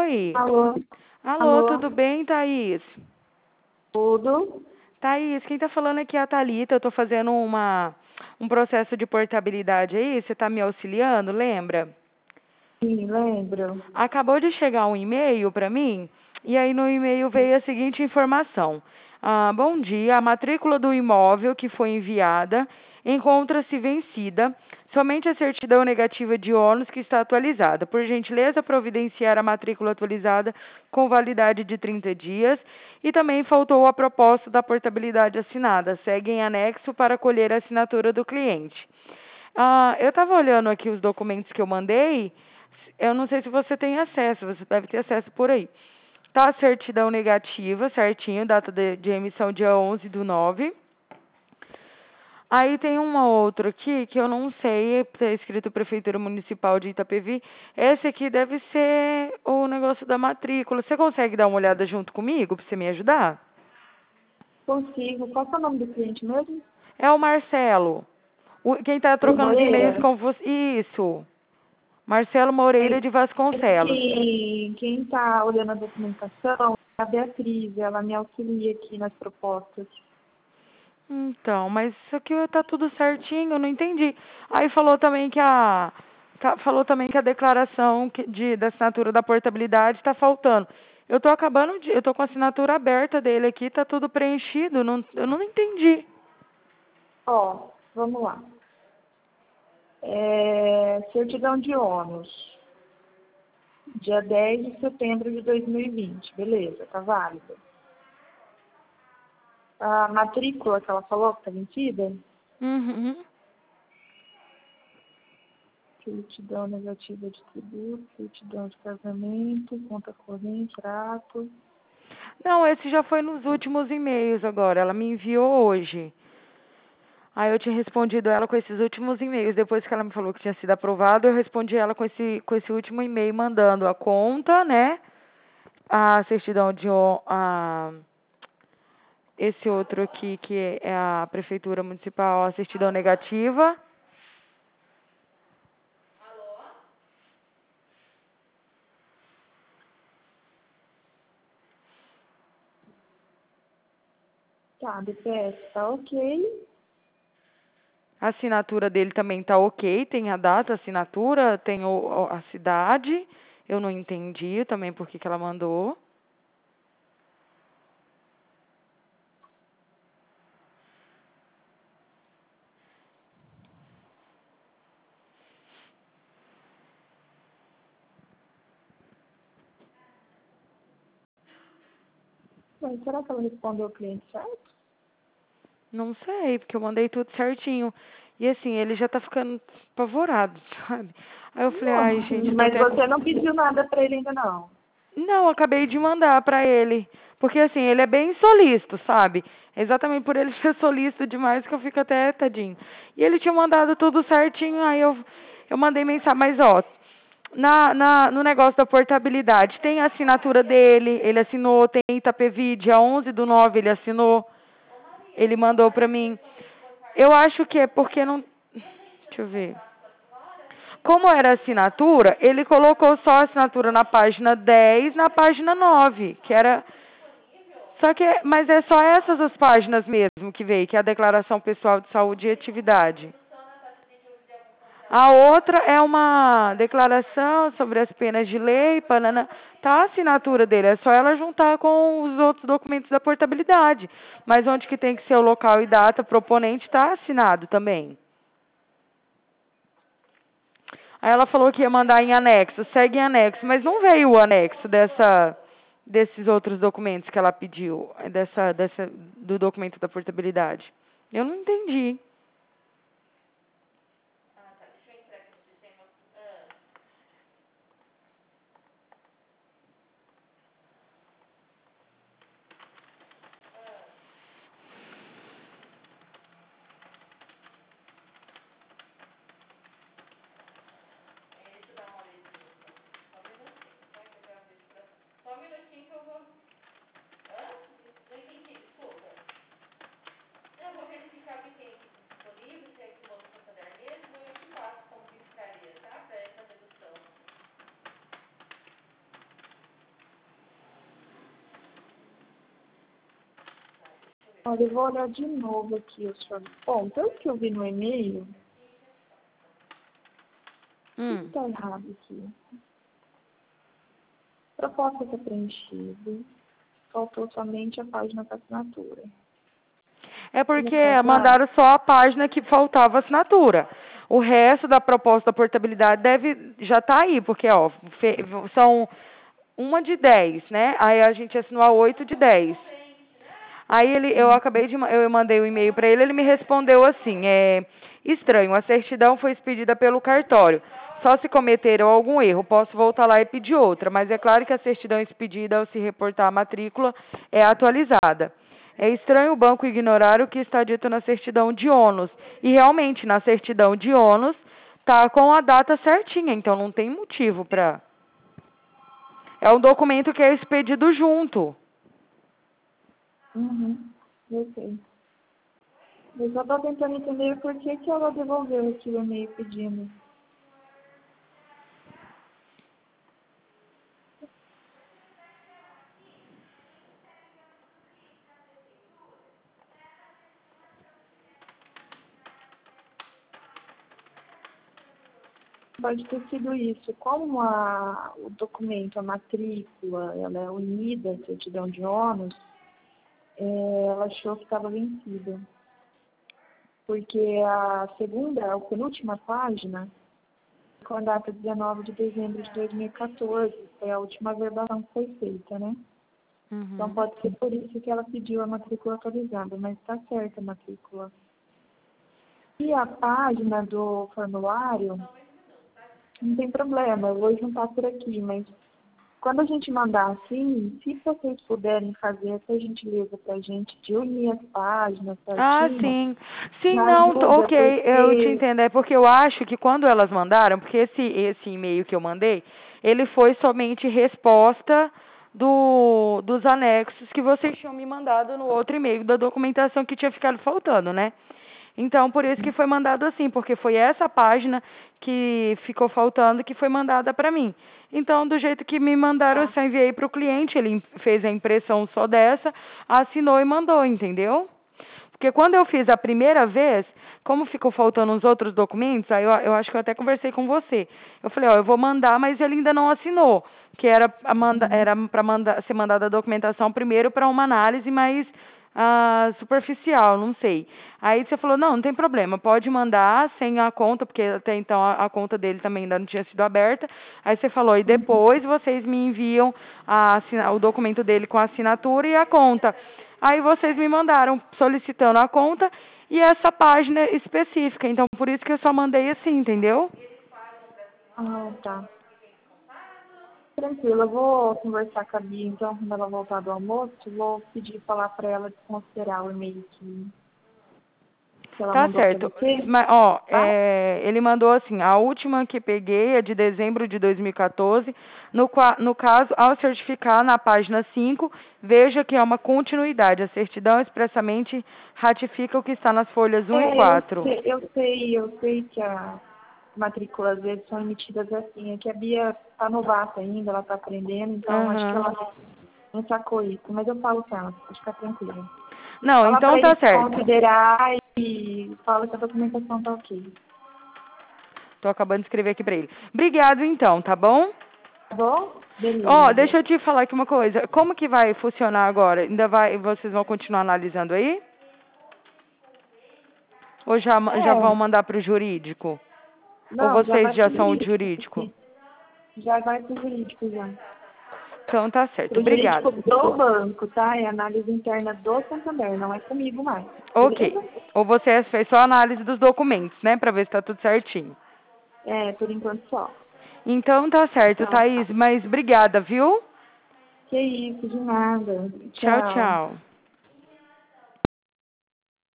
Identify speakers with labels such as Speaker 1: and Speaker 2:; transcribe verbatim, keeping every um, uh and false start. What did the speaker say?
Speaker 1: Oi.
Speaker 2: Alô?
Speaker 1: Alô,
Speaker 2: Alô?
Speaker 1: tudo bem, Thaís?
Speaker 2: Tudo?
Speaker 1: Thaís, quem tá falando aqui é a Thalita. Eu tô fazendo uma, um processo de portabilidade aí. Você tá me auxiliando, lembra?
Speaker 2: Sim, lembro.
Speaker 1: Acabou de chegar um e-mail para mim, e aí no e-mail veio a seguinte informação. Ah, bom dia, a matrícula do imóvel que foi enviada encontra-se vencida, somente a certidão negativa de ônus que está atualizada. Por gentileza, providenciar a matrícula atualizada com validade de trinta dias e também faltou a proposta da portabilidade assinada. Segue em anexo para colher a assinatura do cliente. Ah, eu estava olhando aqui os documentos que eu mandei. Eu não sei se você tem acesso, você deve ter acesso por aí. Tá a certidão negativa, certinho, data de, de emissão dia onze do nove. Aí tem uma outra aqui que eu não sei, está escrito Prefeitura Municipal de Itapevi. Esse aqui deve ser o negócio da matrícula. Você consegue dar uma olhada junto comigo para você me ajudar?
Speaker 2: Consigo. Qual é o nome do cliente mesmo?
Speaker 1: É o Marcelo. O- quem está
Speaker 2: O
Speaker 1: trocando os e-mails
Speaker 2: Moreira?
Speaker 1: com você. Isso. Marcelo Moreira
Speaker 2: É
Speaker 1: de
Speaker 2: é
Speaker 1: Vasconcelos.
Speaker 2: que quem está olhando a documentação é a Beatriz. Ela me auxilia aqui nas propostas.
Speaker 1: Então, mas isso aqui tá tudo certinho, eu não entendi. Aí falou também que a ca- falou também que a declaração que- de, da assinatura da portabilidade está faltando. Eu tô acabando de, eu tô com a assinatura aberta dele aqui, tá tudo preenchido, não, eu não entendi.
Speaker 2: Ó, vamos lá. É, certidão de ônus. Dia dez de setembro de dois mil e vinte. Beleza, tá válido. A matrícula que ela falou que está vencida?
Speaker 1: Uhum.
Speaker 2: Certidão negativa de tributo, certidão de casamento, conta corrente, ato.
Speaker 1: Não, esse já foi nos últimos e-mails agora. Ela me enviou hoje. Aí eu tinha respondido ela com esses últimos e-mails. Depois que ela me falou que tinha sido aprovado, eu respondi ela com esse, com esse último e-mail mandando a conta, né? A certidão de o- a esse outro aqui que é a prefeitura municipal, a certidão negativa.
Speaker 2: Tá, D P S tá ok.
Speaker 1: A assinatura dele também tá ok, tem a data, a assinatura, tem o, a cidade. Eu não entendi também por que que ela mandou.
Speaker 2: Mas será que ela respondeu o cliente certo?
Speaker 1: Não sei, porque eu mandei tudo certinho. E assim, ele já tá ficando apavorado, sabe? Aí eu falei,
Speaker 2: Não,
Speaker 1: ai, gente, eu tô
Speaker 2: mas
Speaker 1: até com...
Speaker 2: você não pediu nada pra ele ainda não.
Speaker 1: Não, eu acabei de mandar pra ele. Porque assim, ele é bem solícito, sabe? Exatamente por ele ser solícito demais que eu fico até tadinho. E ele tinha mandado tudo certinho, aí eu, eu mandei mensagem. Mas ó, na, na, no negócio da portabilidade, tem a assinatura dele, ele assinou, tem Itapevi, dia onze do nove ele assinou, ele mandou pra mim. Eu acho que é porque não... Deixa eu ver. Como era assinatura, ele colocou só a assinatura na página dez, na página nove, que era... Só que, mas é só essas as páginas mesmo que veio, que é a Declaração Pessoal de Saúde e Atividade. A outra é uma declaração sobre as penas de lei, panana. Tá a assinatura dele, é só ela juntar com os outros documentos da portabilidade. Mas onde que tem que ser o local e data proponente, tá assinado também. Aí ela falou que ia mandar em anexo, segue em anexo, mas não veio o anexo dessa, desses outros documentos que ela pediu, dessa, dessa, do documento da portabilidade. Eu não entendi.
Speaker 2: Olha, eu vou olhar de novo aqui o senhor. Bom, pelo que eu vi no e-mail, o que
Speaker 1: Hum.
Speaker 2: está errado aqui? Proposta está preenchida. Faltou somente a página com assinatura.
Speaker 1: É
Speaker 2: Ele
Speaker 1: porque
Speaker 2: está errado?
Speaker 1: mandaram só a página que faltava assinatura. O resto da proposta da portabilidade deve já tá aí, porque ó, fe- são uma de dez, né? Aí a gente assinou a oito de dez. Aí ele, eu acabei de, ma- eu mandei um e-mail para ele, ele me respondeu assim, é estranho, a certidão foi expedida pelo cartório. Só se cometeram algum erro, posso voltar lá e pedir outra, mas é claro que a certidão expedida ao se reportar a matrícula é atualizada. É estranho o banco ignorar o que está dito na certidão de ônus. E realmente, na certidão de ônus, tá com a data certinha, então não tem motivo para. É um documento que é expedido junto.
Speaker 2: Uhum, eu sei. Eu só estou tentando entender por que, que ela devolveu aqui o e-mail pedindo. Pode ter sido isso. Como a, o documento, a matrícula, ela é unida à certidão de ônus, é, ela achou que estava vencida. Porque a segunda, a penúltima página, com a data dezenove de dezembro de dois mil e quatorze, foi a última verbação que foi feita, né? Então
Speaker 1: Uhum.
Speaker 2: pode ser por isso que ela pediu a matrícula atualizada, mas está certa a matrícula. E a página do formulário, não tem problema, eu vou juntar por aqui, mas quando a gente mandar assim, se vocês puderem fazer essa gentileza para a gente de unir as páginas
Speaker 1: Ah,
Speaker 2: certinho,
Speaker 1: sim. Sim,
Speaker 2: já
Speaker 1: não, t-
Speaker 2: ajuda,
Speaker 1: ok, eu te
Speaker 2: porque
Speaker 1: entendo. É porque eu acho que quando elas mandaram, porque esse, esse e-mail que eu mandei, ele foi somente resposta do, dos anexos que vocês tinham me mandado no outro e-mail, da documentação que tinha ficado faltando, né? Então, por isso que foi mandado assim, porque foi essa página que ficou faltando que foi mandada para mim. Então, do jeito que me mandaram, eu
Speaker 2: tá.
Speaker 1: só enviei para o cliente, ele im- fez a impressão só dessa, assinou e mandou, entendeu? Porque quando eu fiz a primeira vez, como ficou faltando os outros documentos, aí eu, eu acho que eu até conversei com você. Eu falei, ó, eu vou mandar, mas ele ainda não assinou. Que era para manda,
Speaker 2: Uhum.
Speaker 1: era para mandar, ser mandada a documentação primeiro para uma análise mais ah, superficial, não sei. Aí você falou, não, não tem problema, pode mandar sem a conta, porque até então a, a conta dele também ainda não tinha sido aberta. Aí você falou, e depois vocês me enviam a, assina- o documento dele com a assinatura e a conta. Aí vocês me mandaram solicitando a conta e essa página específica. Então, por isso que eu só mandei assim, entendeu?
Speaker 2: Ah, tá. Tranquilo, eu vou conversar com a Bia, então, quando ela voltar do almoço, vou pedir falar para ela desconsiderar o e-mail que, que ela
Speaker 1: Tá
Speaker 2: mandou para
Speaker 1: certo.
Speaker 2: você,
Speaker 1: Mas, ó,
Speaker 2: tá?
Speaker 1: é, ele mandou assim, a última que peguei é de dezembro de dois mil e quatorze. No, qua- no caso, ao certificar na página cinco, veja que é uma continuidade. A certidão expressamente ratifica o que está nas folhas um e
Speaker 2: É, eu
Speaker 1: quatro.
Speaker 2: sei, eu sei, eu sei que a matrícula às vezes são emitidas assim, é que a Bia tá novata ainda, ela tá aprendendo, então acho que
Speaker 1: Aham.
Speaker 2: ela não sacou isso, mas eu falo com ela, pode ficar tranquila.
Speaker 1: Não,
Speaker 2: Fala para
Speaker 1: então
Speaker 2: ele
Speaker 1: tá certo.
Speaker 2: considerar e fala que a documentação tá ok.
Speaker 1: Tô acabando de escrever aqui pra ele. Obrigado então, tá bom?
Speaker 2: Tá bom?
Speaker 1: Ó,
Speaker 2: Beleza.
Speaker 1: deixa eu te falar aqui uma coisa. Como que vai funcionar agora? Ainda vai, vocês vão continuar analisando aí? Ou já, ma- já vão
Speaker 2: É,
Speaker 1: mandar pro jurídico? Ou
Speaker 2: não, já
Speaker 1: vocês
Speaker 2: vai
Speaker 1: já
Speaker 2: pro
Speaker 1: são o
Speaker 2: jurídico.
Speaker 1: jurídico?
Speaker 2: Já vai pro jurídico já.
Speaker 1: Então tá certo.
Speaker 2: Pro jurídico
Speaker 1: Obrigada.
Speaker 2: do banco, tá? É análise interna do Santander, não é comigo mais.
Speaker 1: Ok.
Speaker 2: Beleza?
Speaker 1: Ou você fez só a análise dos documentos, né? Pra ver se tá tudo certinho.
Speaker 2: É, por enquanto só.
Speaker 1: Então tá certo,
Speaker 2: Então,
Speaker 1: Thaís.
Speaker 2: tá.
Speaker 1: Mas obrigada, viu?
Speaker 2: Que isso, de nada.
Speaker 1: Tchau,
Speaker 2: Tchau.
Speaker 1: tchau.